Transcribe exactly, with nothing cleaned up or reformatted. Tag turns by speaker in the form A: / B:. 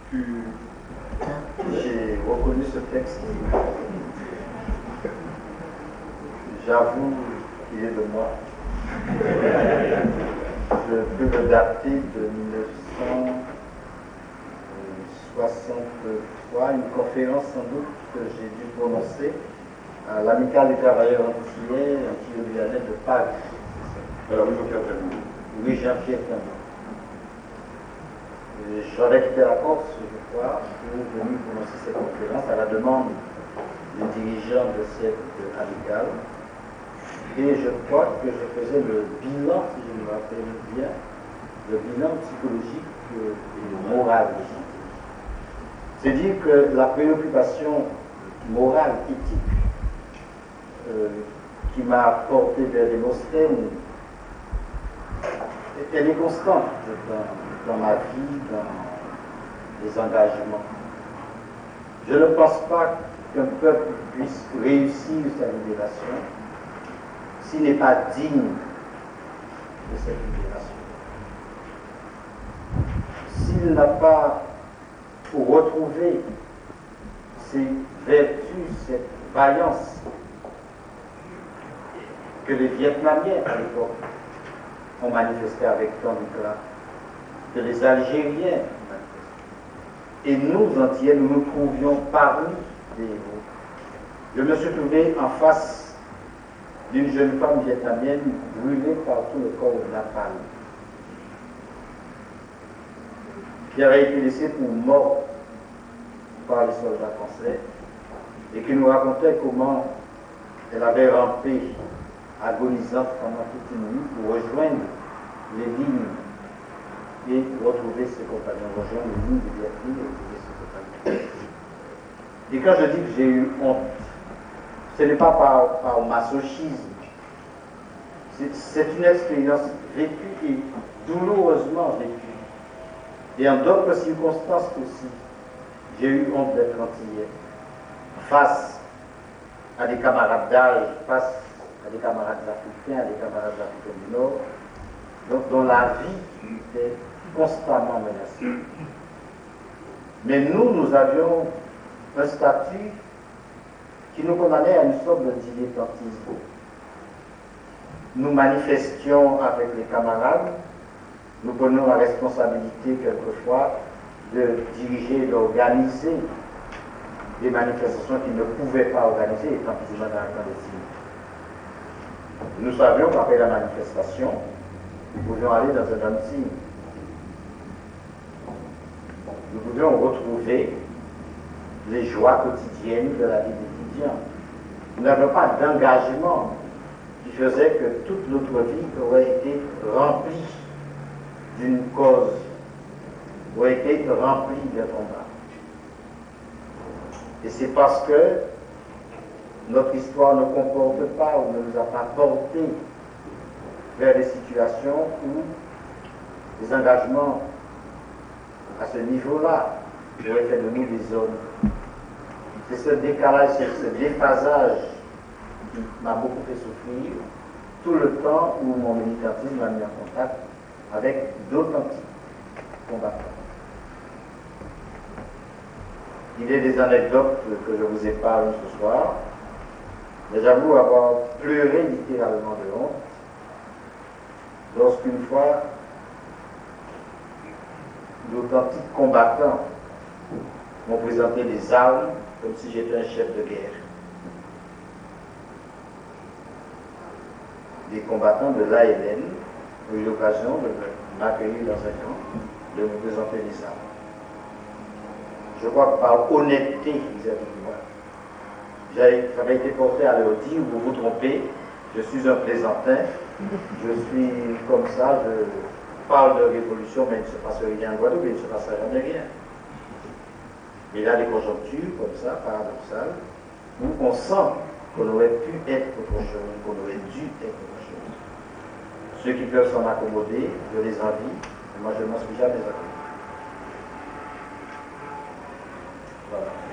A: J'ai reconnu ce texte. J'avoue qu'il est de moi. Je peux le dater de mille neuf cent soixante-trois, une conférence sans doute que j'ai dû prononcer à l'Amicale des travailleurs antillais, antillais de Paris.
B: Alors, oui, Jean-Pierre Tambour.
A: Oui, Jean-Pierre Tambour. J'aurais quitté la Corse, je crois, pour venir prononcer cette conférence à la demande du dirigeant de cette amicale. Et je crois que je faisais le bilan, si je me rappelle bien, le bilan psychologique et moral. C'est dire que la préoccupation morale, éthique, euh, qui m'a porté vers Démosthène, elle est constante dans, dans ma vie, dans les engagements. Je ne pense pas qu'un peuple puisse réussir sa libération s'il n'est pas digne de cette libération. S'il n'a pas, pour retrouver ces vertus, cette vaillance que les Vietnamiens à l'époque ont manifesté avec tant d'éclat, que les Algériens manifestent. Et nous, Antillais, nous nous trouvions parmi des héros. Je me suis trouvé en face d'une jeune femme vietnamienne brûlée par tout le corps de napalm, qui avait été laissée pour morte par les soldats français et qui nous racontait comment elle avait rampé agonisante pendant toute une nuit pour rejoindre les lignes et retrouver ses compagnons, rejoindre les lignes de Vietnam et retrouver ses compagnons. Et quand je dis que j'ai eu honte, ce n'est pas par, par masochisme, c'est une expérience vécue et douloureusement vécue. Et en d'autres circonstances aussi, j'ai eu honte d'être antillais, face à des camarades d'âge, face à des camarades africains, à des camarades africains du Nord, donc, dont la vie était constamment menacée. Mais nous, nous avions un statut qui nous condamnait à une sorte de dilettantisme. Nous manifestions avec les camarades, nous prenions la responsabilité quelquefois de diriger et d'organiser des manifestations qu'ils ne pouvaient pas organiser, étant plus ou moins dans la clandestinité. Nous savions qu'après la manifestation, nous pouvions aller dans un dancing. Nous pouvions retrouver les joies quotidiennes de la vie des étudiants. Nous n'avions pas d'engagement qui faisait que toute notre vie aurait été remplie d'une cause, aurait été remplie d'un combat. Et c'est parce que notre histoire ne comporte pas ou ne nous a pas porté vers des situations où les engagements à ce niveau-là auraient fait de nous des hommes. C'est ce décalage, c'est ce déphasage qui m'a beaucoup fait souffrir tout le temps où mon militantisme m'a mis en contact avec d'authentiques combattants. Il y a des anecdotes que je vous épargne ce soir, mais j'avoue avoir pleuré littéralement de honte lorsqu'une fois d'authentiques combattants m'ont présenté des armes comme si j'étais un chef de guerre. Des combattants de l'A L N ont eu l'occasion de m'accueillir dans un camp, de me présenter des armes. Je crois que par honnêteté vis-à-vis de moi, j'avais été porté à leur dire, vous vous trompez, je suis un plaisantin, je suis comme ça, je parle de révolution, mais il ne se passe rien en Guadeloupe, il ne se passe jamais rien. Il y a des conjonctures comme ça, paradoxales, où on sent qu'on aurait pu être autre chose, qu'on aurait dû être autre chose. Ceux qui peuvent s'en accommoder, je les envie, mais moi je ne m'en suis jamais accommodé. Voilà.